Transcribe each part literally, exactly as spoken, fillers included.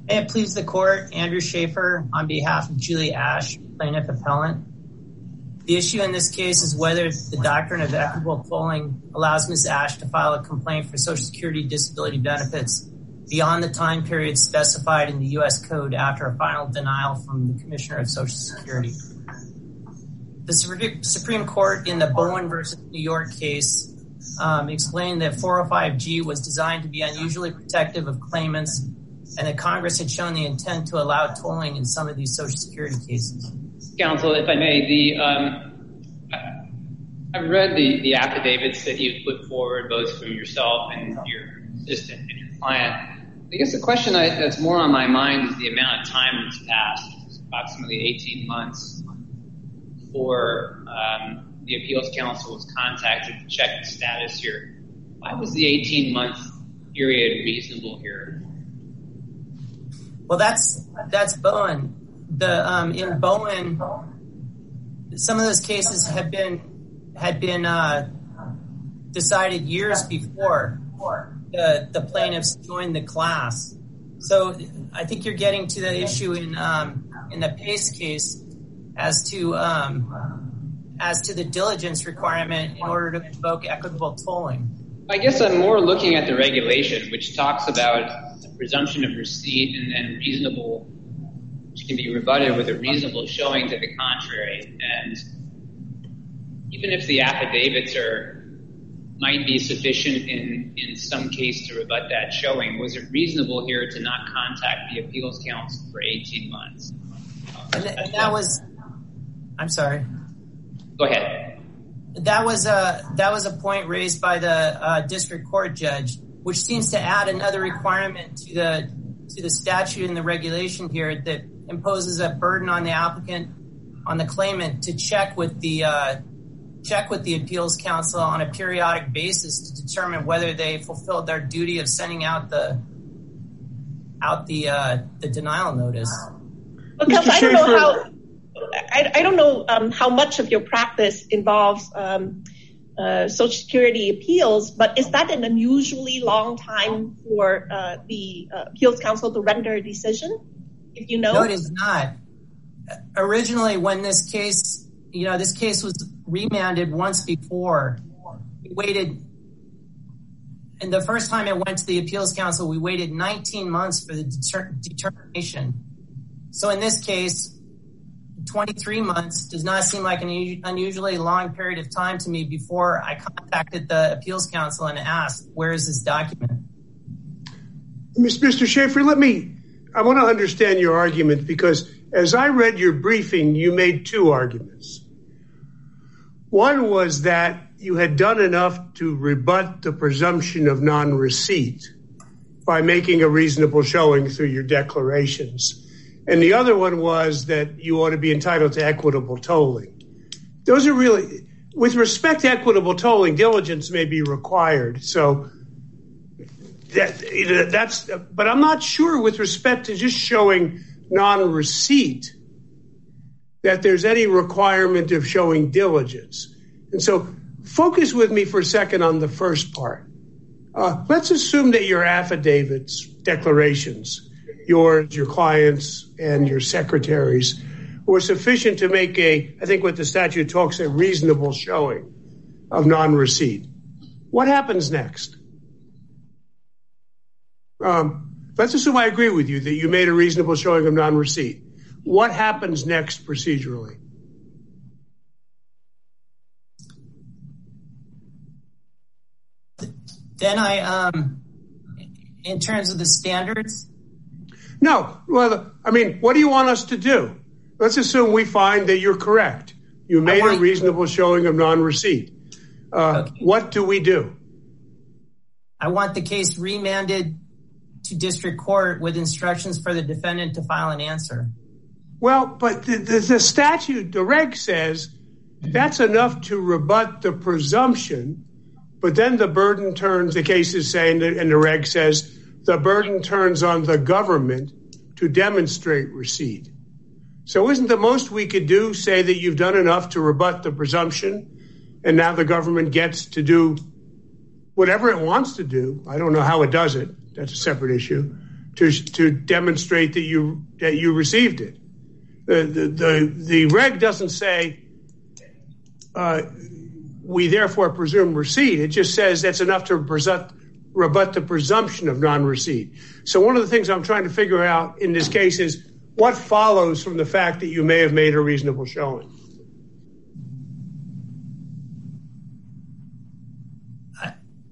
May it please the court, Andrew Schaefer on behalf of Julie Ash, plaintiff appellant. The issue in this case is whether the doctrine of equitable tolling allows Miz Ash to file a complaint for Social Security disability benefits beyond the time period specified in the U S Code after a final denial from the Commissioner of Social Security. The Supreme Court in the Bowen versus New York case um, explained that four oh five G was designed to be unusually protective of claimants and that Congress had shown the intent to allow tolling in some of these Social Security cases. Counsel, if I may, the um, I've read the, the affidavits that you've put forward, both from yourself and your assistant and your client. I guess the question I, that's more on my mind is the amount of time that's passed. It's approximately eighteen months before um, the Appeals Council was contacted to check the status here. Why was the eighteen-month period reasonable here? Well, that's that's Bowen. The um, in Bowen, some of those cases had been had been uh, decided years before the the plaintiffs joined the class. So I think you're getting to the issue in um, in the Pace case as to um, as to the diligence requirement in order to invoke equitable tolling. I guess I'm more looking at the regulation, which talks about the presumption of receipt and then reasonable, which can be rebutted with a reasonable showing to the contrary. And even if the affidavits are might be sufficient in, in some case to rebut that showing, was it reasonable here to not contact the Appeals Council for eighteen months? And, th- and that was, I'm sorry. Go ahead. That was a that was a point raised by the uh, district court judge, which seems to add another requirement to the to the statute and the regulation here that imposes a burden on the applicant, on the claimant, to check with the uh, check with the Appeals Council on a periodic basis to determine whether they fulfilled their duty of sending out the out the uh, the denial notice. Well, Counsel, I don't know how. I, I don't know um, how much of your practice involves um, uh, Social Security appeals, but is that an unusually long time for uh, the uh, Appeals Council to render a decision? If you know, no, it is not. Originally, when this case, you know, this case was remanded once before, we waited. And the first time it went to the Appeals Council, we waited nineteen months for the deter- determination. So in this case, twenty-three months does not seem like an unusually long period of time to me before I contacted the Appeals Council and asked, where is this document? Mister Schaefer, let me, I want to understand your argument, because as I read your briefing, you made two arguments. One was that you had done enough to rebut the presumption of non-receipt by making a reasonable showing through your declarations. And the other one was that you ought to be entitled to equitable tolling. Those are really, with respect to equitable tolling, diligence may be required. So that that's, but I'm not sure with respect to just showing non-receipt that there's any requirement of showing diligence. And so focus with me for a second on the first part. Uh, let's assume that your affidavits, declarations, yours, your clients, and your secretaries were sufficient to make a, I think what the statute talks, a reasonable showing of non-receipt. What happens next? Um, let's assume I agree with you that you made a reasonable showing of non-receipt. What happens next procedurally? Then I, um, in terms of the standards, No, well, I mean, what do you want us to do? Let's assume we find that you're correct. You made a reasonable showing of non-receipt. Uh, okay. What do we do? I want the case remanded to district court with instructions for the defendant to file an answer. Well, but the, the, the statute, the reg says that's enough to rebut the presumption, but then the burden turns, the case is saying, and the reg says, the burden turns on the government to demonstrate receipt. So isn't the most we could do say that you've done enough to rebut the presumption, and now the government gets to do whatever it wants to do? I don't know how it does it. That's a separate issue. to to demonstrate that you that you received it. The the the, the reg doesn't say uh, we therefore presume receipt. It just says that's enough to present, rebut the presumption of non-receipt. So one of the things I'm trying to figure out in this case is what follows from the fact that you may have made a reasonable showing. I,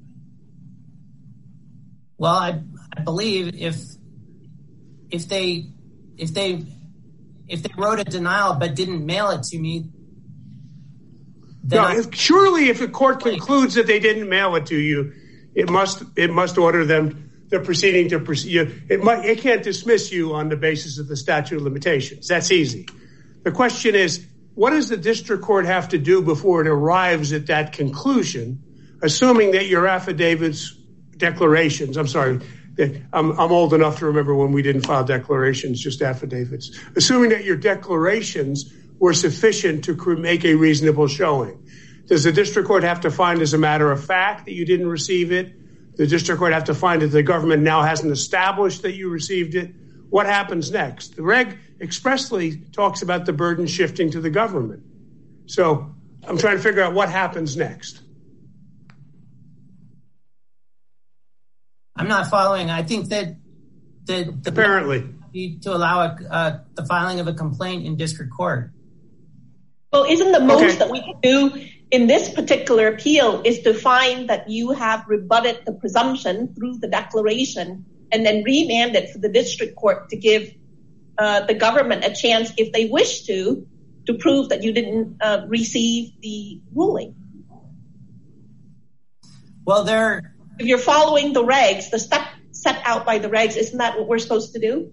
well, I, I believe if if they if they if they wrote a denial but didn't mail it to me. No, I, if, surely if the court concludes that they didn't mail it to you, it must it must order them the proceeding to proceed. It might it can't dismiss you on the basis of the statute of limitations. That's easy. The question is, what does the district court have to do before it arrives at that conclusion, assuming that your affidavits, declarations, I'm sorry, I'm, I'm old enough to remember when we didn't file declarations, just affidavits, assuming that your declarations were sufficient to make a reasonable showing. Does the district court have to find as a matter of fact that you didn't receive it? The district court have to find that the government now hasn't established that you received it? What happens next? The reg expressly talks about the burden shifting to the government. So I'm trying to figure out what happens next. I'm not following. I think that the, the apparently to allow a, uh, the filing of a complaint in district court. Well, isn't the most okay. that we can do in this particular appeal is to find that you have rebutted the presumption through the declaration and then remand it for the district court to give uh, the government a chance, if they wish to, to prove that you didn't uh, receive the ruling? Well, there... If you're following the regs, the step set out by the regs, isn't that what we're supposed to do?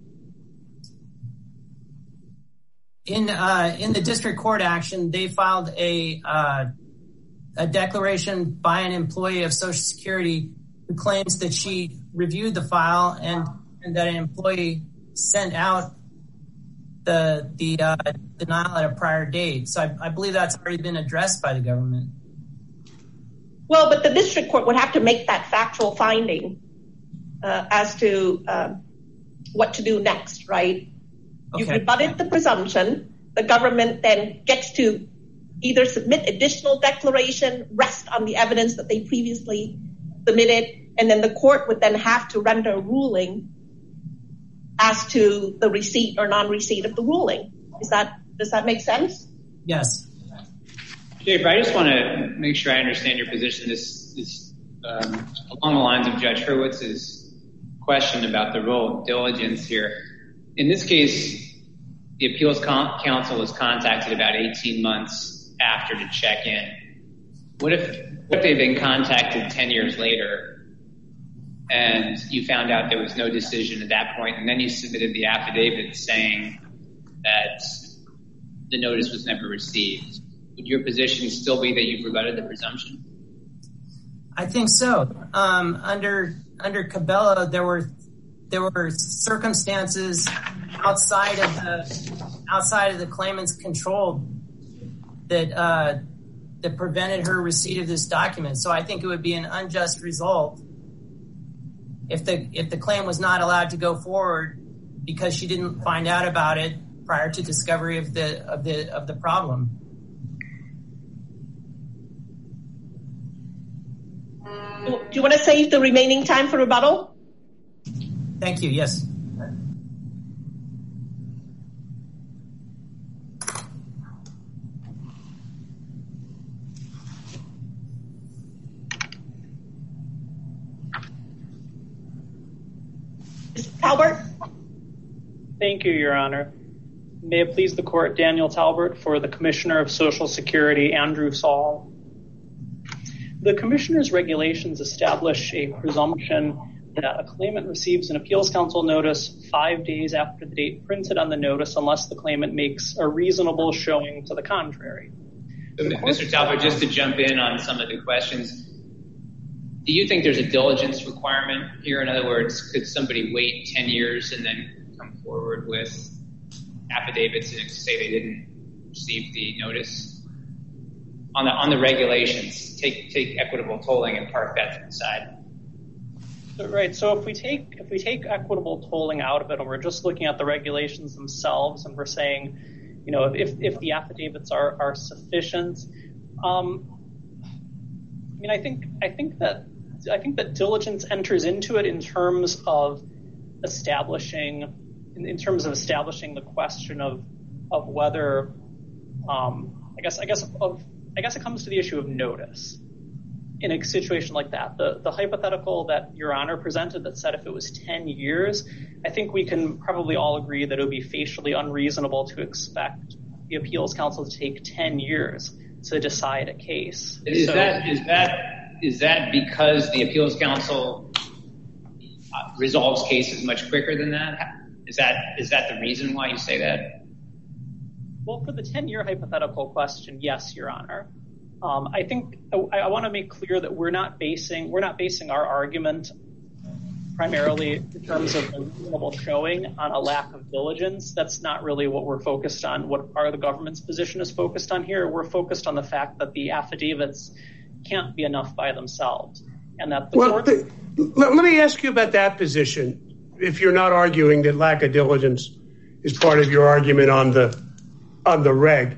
In uh, in the district court action, they filed a uh, a declaration by an employee of Social Security who claims that she reviewed the file and, and that an employee sent out the the uh, denial at a prior date. So I, I believe that's already been addressed by the government. Well, but the district court would have to make that factual finding uh, as to uh, what to do next, right? Okay. You've rebutted the presumption. The government then gets to either submit additional declaration, rest on the evidence that they previously submitted, and then the court would then have to render a ruling as to the receipt or non-receipt of the ruling. Is that, does that make sense? Yes. Schaefer, I just want to make sure I understand your position. This is um, along the lines of Judge Hurwitz's question about the role of diligence here. In this case, the appeals council was contacted about eighteen months after to check in. What if, what if they'd been contacted ten years later and you found out there was no decision at that point, and then you submitted the affidavit saying that the notice was never received? Would your position still be that you've rebutted the presumption? I think so. Um, under under Cabello, there were there were circumstances outside of the outside of the claimant's control that uh, that prevented her receipt of this document. So I think it would be an unjust result if the if the claim was not allowed to go forward because she didn't find out about it prior to discovery of the of the of the problem. Do you want to save the remaining time for rebuttal? Thank you. Yes. Mister Talbert? Thank you, Your Honor. May it please the court, Daniel Talbert for the Commissioner of Social Security, Andrew Saul. The Commissioner's regulations establish a presumption that a claimant receives an appeals council notice five days after the date printed on the notice unless the claimant makes a reasonable showing to the contrary. So, Mister Talbot, just to jump in on some of the questions, do you think there's a diligence requirement here? In other words, could somebody wait ten years and then come forward with affidavits and say they didn't receive the notice? On the on the regulations, take take equitable tolling and park that to the side. Right. So if we take if we take equitable tolling out of it, and we're just looking at the regulations themselves, and we're saying, you know, if if the affidavits are are sufficient, um, I mean, I think I think that I think that diligence enters into it in terms of establishing, in, in terms of establishing the question of of whether, um, I guess I guess of I guess it comes to the issue of notice. In a situation like that, the, the hypothetical that Your Honor presented that said if it was ten years, I think we can probably all agree that it would be facially unreasonable to expect the appeals council to take ten years to decide a case. Is so, that is that is that because the appeals council uh, resolves cases much quicker than that? Is that is that the reason why you say that? Well, for the ten-year hypothetical question, yes, Your Honor. Um, I think I, I want to make clear that we're not basing we're not basing our argument primarily in terms of a reasonable showing on a lack of diligence. That's not really what we're focused on. What our the government's position is focused on here. We're focused on the fact that the affidavits can't be enough by themselves, and that the well, court. The, let, let me ask you about that position. If you're not arguing that lack of diligence is part of your argument on the on the reg,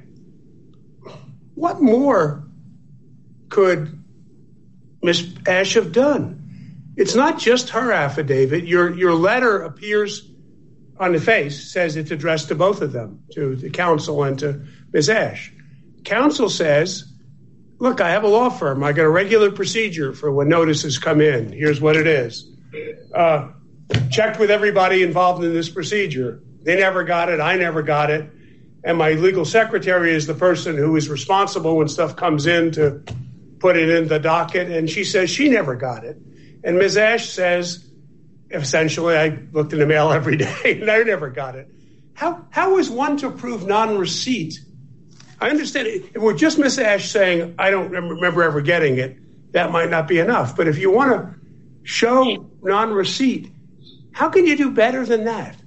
what more could Miz Ash have done? It's not just her affidavit. Your your letter appears on the face, says it's addressed to both of them, to the counsel and to Miz Ash. Counsel says, look, I have a law firm. I got a regular procedure for when notices come in. Here's what it is. Uh, checked with everybody involved in this procedure. They never got it. I never got it. And my legal secretary is the person who is responsible when stuff comes in to put it in the docket, and she says she never got it. And Miz Ash says, essentially, I looked in the mail every day, and I never got it. How how is one to prove non-receipt? I understand if we're just Miz Ash saying, I don't remember ever getting it, that might not be enough. But if you want to show non-receipt, how can you do better than that?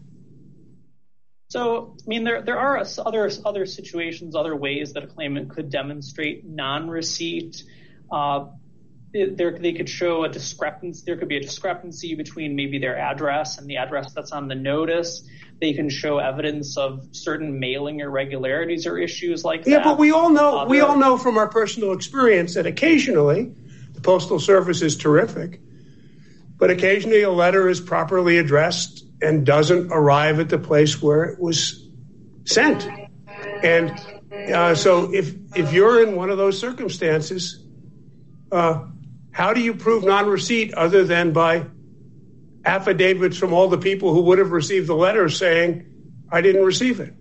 So, I mean, there there are other other situations, other ways that a claimant could demonstrate non-receipt. Uh, there, they could show a discrepancy. There could be a discrepancy between maybe their address and the address that's on the notice. They can show evidence of certain mailing irregularities or issues like that. Yeah, but we all know uh, we all know from our personal experience that occasionally the Postal Service is terrific, but occasionally a letter is properly addressed and doesn't arrive at the place where it was sent. And uh, so if if you're in one of those circumstances, uh, how do you prove non-receipt other than by affidavits from all the people who would have received the letter saying, I didn't receive it?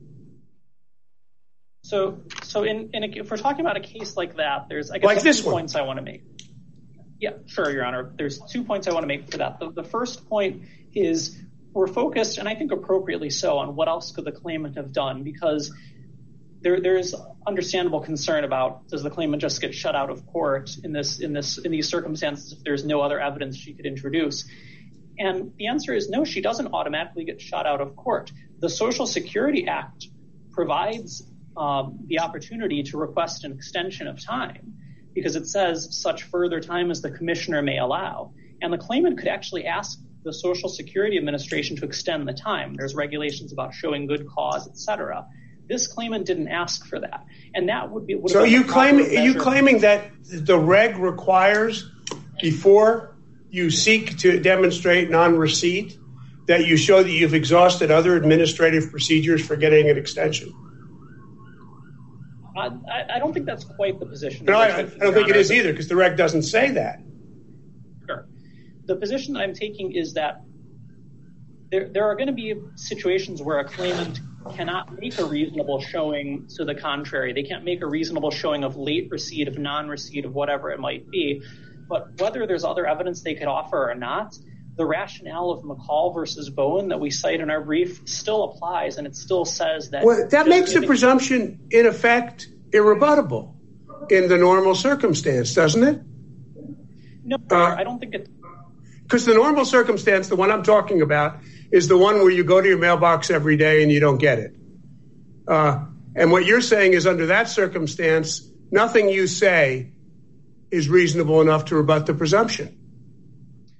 So so in, in a, if we're talking about a case like that, there's I guess like this two one. points I want to make. Yeah, sure, Your Honor. There's two points I want to make for that. The, the first point is we're focused, and I think appropriately so, on what else could the claimant have done, because there there is understandable concern about, does the claimant just get shut out of court in this in this in these circumstances if there's no other evidence she could introduce? And the answer is no, she doesn't automatically get shut out of court. The Social Security Act provides um, the opportunity to request an extension of time, because it says such further time as the commissioner may allow. And the claimant could actually ask the Social Security Administration to extend the time. There's regulations about showing good cause, et cetera. This claimant didn't ask for that. And that would be... Would so you claim, are you claiming that the reg requires, before you seek to demonstrate non-receipt, that you show that you've exhausted other administrative procedures for getting an extension? I, I don't think that's quite the position. No, I, I don't think it is either, because the reg doesn't say that. Sure. The position that I'm taking is that there, there are going to be situations where a claimant cannot make a reasonable showing to the contrary. They can't make a reasonable showing of late receipt, of non-receipt, of whatever it might be. But whether there's other evidence they could offer or not, the rationale of McCall versus Bowen that we cite in our brief still applies, and it still says that... Well, that makes the presumption, in effect, irrebuttable in the normal circumstance, doesn't it? No, uh, I don't think it... Because the normal circumstance, the one I'm talking about, is the one where you go to your mailbox every day and you don't get it. Uh, and what you're saying is, under that circumstance, nothing you say is reasonable enough to rebut the presumption.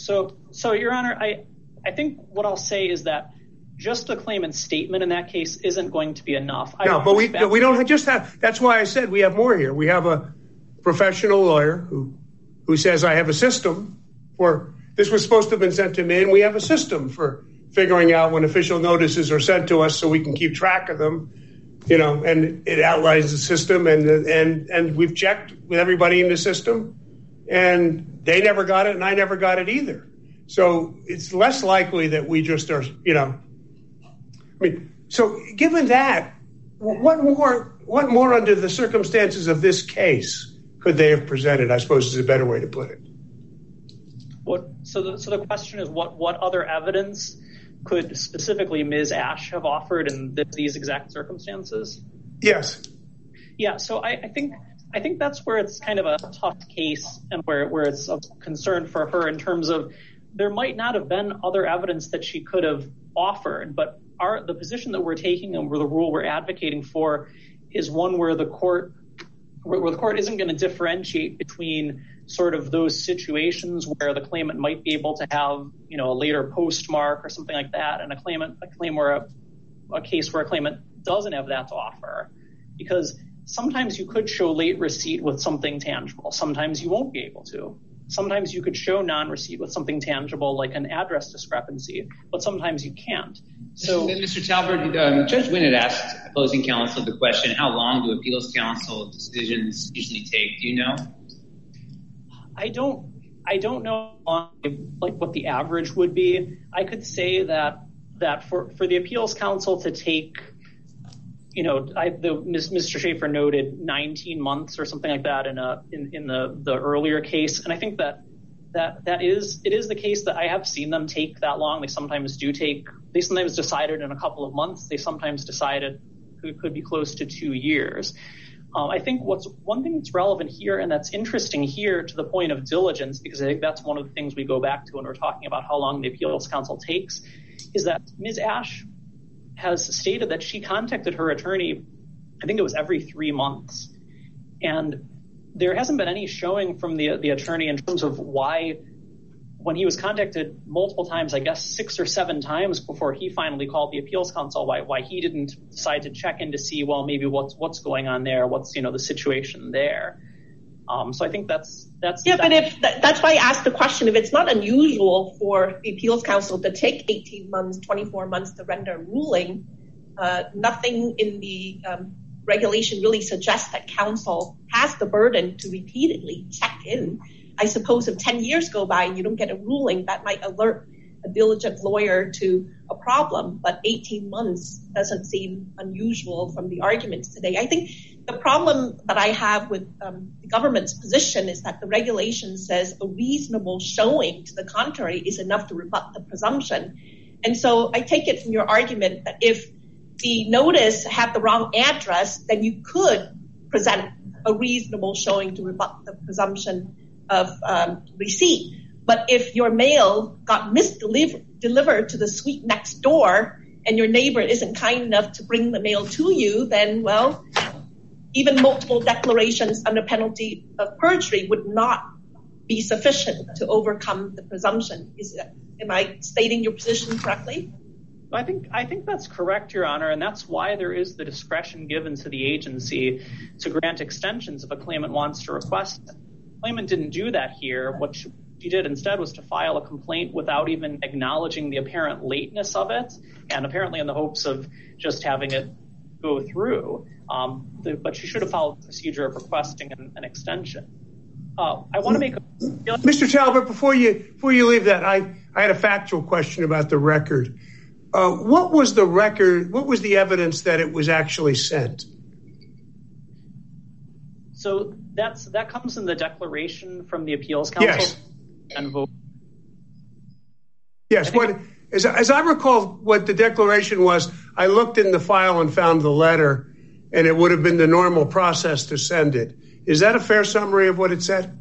So, so Your Honor, I, I think what I'll say is that just the claimant's statement in that case isn't going to be enough. No, but we we don't just have. That's why I said we have more here. We have a professional lawyer who who says I have a system for this was supposed to have been sent to me, and we have a system for figuring out when official notices are sent to us so we can keep track of them. You know, and it outlines the system, and and and we've checked with everybody in the system, and they never got it, and I never got it either. So it's less likely that we just are, you know. I mean, so given that, what more, what more under the circumstances of this case could they have presented? I suppose is a better way to put it. What? So, the, so the question is, what, what other evidence could specifically Miz Ash have offered in th- these exact circumstances? Yes. Yeah. So I, I think, I think that's where it's kind of a tough case, and where where it's a concern for her in terms of there might not have been other evidence that she could have offered, but our the position that we're taking and where the rule we're advocating for is one where the court where, where the court isn't going to differentiate between sort of those situations where the claimant might be able to have, you know, a later postmark or something like that, and a claimant a claim where a, a case where a claimant doesn't have that to offer, because sometimes you could show late receipt with something tangible. Sometimes you won't be able to. Sometimes you could show non-receipt with something tangible, like an address discrepancy, but sometimes you can't. So, Mister Talbert, um, Judge Wynn had asked opposing counsel the question, how long do appeals counsel decisions usually take? Do you know? I don't, I don't know like what the average would be. I could say that, that for, for the appeals counsel to take, you know, I, the, Mister Schaefer noted nineteen months or something like that in a in, in the, the earlier case, and I think that that that is it is the case that I have seen them take that long. They sometimes do take. They sometimes decided in a couple of months. They sometimes decided it could be close to two years. Um, I think what's one thing that's relevant here, and that's interesting here to the point of diligence, because I think that's one of the things we go back to when we're talking about how long the appeals counsel takes, is that Miz Ash has stated that she contacted her attorney, I think it was every three months. And there hasn't been any showing from the the attorney in terms of why, when he was contacted multiple times, I guess six or seven times before he finally called the appeals counsel, why why he didn't decide to check in to see, well, maybe what's what's going on there, what's, you know, the situation there. Um, so I think that's that's yeah, that's, but if that's why I asked the question, if it's not unusual for the appeals counsel to take eighteen months, twenty-four months to render a ruling, uh, nothing in the um, regulation really suggests that counsel has the burden to repeatedly check in. I suppose if ten years go by and you don't get a ruling, that might alert a diligent lawyer to a problem, but eighteen months doesn't seem unusual from the arguments today. I think the problem that I have with um, the government's position is that the regulation says a reasonable showing to the contrary is enough to rebut the presumption. And so I take it from your argument that if the notice had the wrong address, then you could present a reasonable showing to rebut the presumption of um, receipt. But if your mail got misdelivered to the suite next door and your neighbor isn't kind enough to bring the mail to you, then, well, even multiple declarations under penalty of perjury would not be sufficient to overcome the presumption. Is it, am I stating your position correctly? I think I think that's correct, Your Honor, and that's why there is the discretion given to the agency to grant extensions if a claimant wants to request it. The claimant didn't do that here. What she did instead was to file a complaint without even acknowledging the apparent lateness of it, and apparently in the hopes of just having it go through. Um, the, but she should have followed the procedure of requesting an, an extension. Uh, I want to make a... Mister Talbot, before you before you leave that, I, I had a factual question about the record. Uh, what was the record? What was the evidence that it was actually sent? So that's that comes in the declaration from the appeals counsel. Yes. And vote. Yes. What, as, as I recall, what the declaration was, I looked in the file and found the letter, and it would have been the normal process to send it. Is that a fair summary of what it said?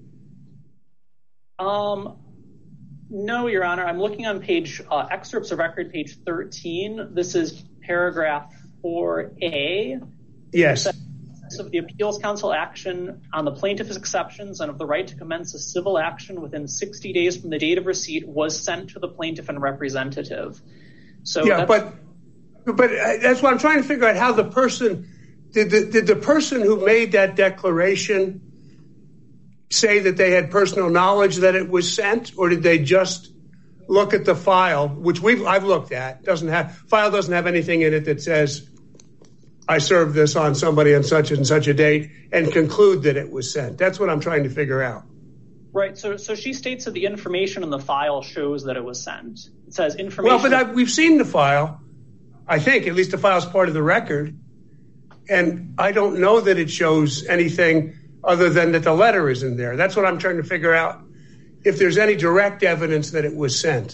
Um. No, Your Honor. I'm looking on page uh, excerpts of record, page thirteen. This is paragraph four A. Yes. of the Appeals Council action on the plaintiff's exceptions and of the right to commence a civil action within sixty days from the date of receipt was sent to the plaintiff and representative. So yeah, but but that's what I'm trying to figure out. How the person did the, did the person who made that declaration say that they had personal knowledge that it was sent, or did they just look at the file, which we've I've looked at, doesn't have file doesn't have anything in it that says I served this on somebody on such and such a date, and conclude that it was sent? That's what I'm trying to figure out. Right. So so she states that the information in the file shows that it was sent. It says information. Well, but I, we've seen the file. I think at least the file is part of the record. And I don't know that it shows anything other than that the letter is in there. That's what I'm trying to figure out, if there's any direct evidence that it was sent.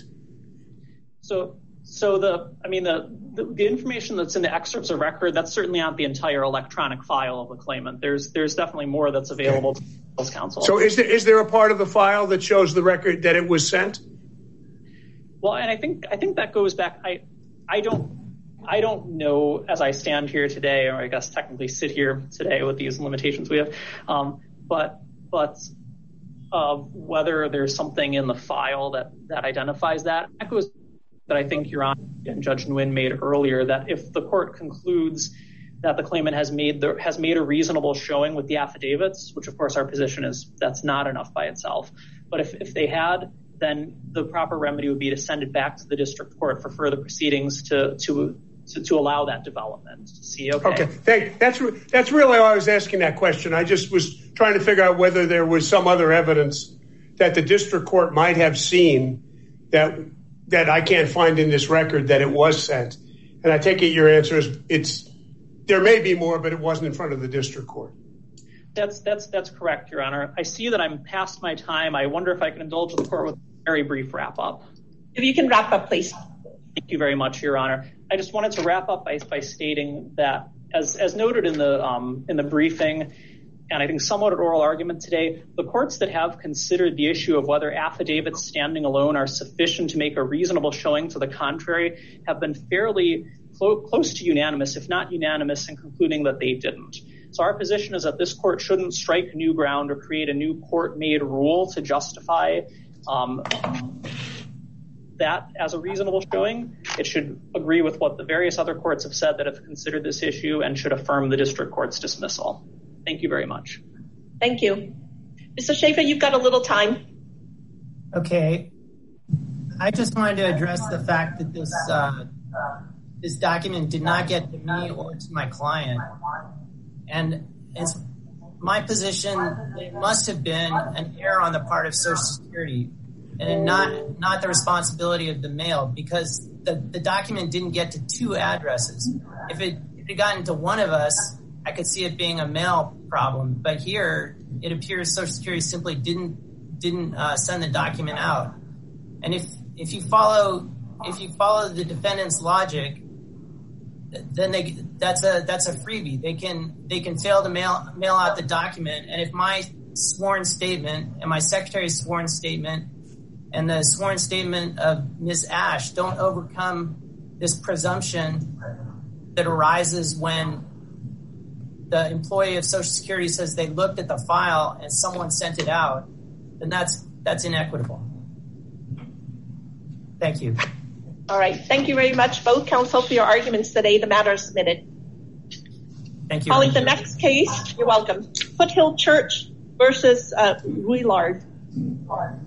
So so the I mean, the, the, the information that's in the excerpts of record, that's certainly not the entire electronic file of the claimant. There's there's definitely more that's available okay. to the Appeals Council. So is there is there a part of the file that shows the record that it was sent? Well, and I think I think that goes back. I I don't I don't know as I stand here today, or I guess technically sit here today with these limitations we have, um, but but uh, whether there's something in the file that that identifies that. That goes that I think Your Honor and Judge Nguyen made earlier, that if the court concludes that the claimant has made the, has made a reasonable showing with the affidavits, which of course our position is that's not enough by itself. But if, if they had, then the proper remedy would be to send it back to the district court for further proceedings to to to, to allow that development. To see, okay. Okay, Thank, that's that's really why I was asking that question. I just was trying to figure out whether there was some other evidence that the district court might have seen that that I can't find in this record that it was sent. And I take it your answer is it's there may be more, but it wasn't in front of the district court. That's that's that's correct, Your Honor. I see that I'm past my time. I wonder if I can indulge the court with a very brief wrap up. If you can wrap up, please. Thank you very much, Your Honor. I just wanted to wrap up by, by stating that, as as noted in the um, in the briefing, and I think somewhat an oral argument today, the courts that have considered the issue of whether affidavits standing alone are sufficient to make a reasonable showing to the contrary have been fairly clo- close to unanimous, if not unanimous, in concluding that they didn't. So our position is that this court shouldn't strike new ground or create a new court-made rule to justify um, that as a reasonable showing. It should agree with what the various other courts have said that have considered this issue and should affirm the district court's dismissal. Thank you very much. Thank you. Mister Schaefer, you've got a little time. Okay. I just wanted to address the fact that this uh, this document did not get to me or to my client. And it's my position that it must have been an error on the part of Social Security and not not the responsibility of the mail, because the, the document didn't get to two addresses. If it, if it had gotten to one of us, I could see it being a mail problem. But here, it appears Social Security simply didn't didn't uh, send the document out. And if if you follow if you follow the defendant's logic, then they that's a that's a freebie. They can they can fail to mail mail out the document. And if my sworn statement and my secretary's sworn statement and the sworn statement of Miz Ash don't overcome this presumption that arises when the employee of Social Security says they looked at the file and someone sent it out, then that's that's inequitable. Thank you. All right. Thank you very much, both counsel, for your arguments today. The matter is submitted. Thank you. Calling the next case. You're welcome. Foothill Church versus uh, Ruillard.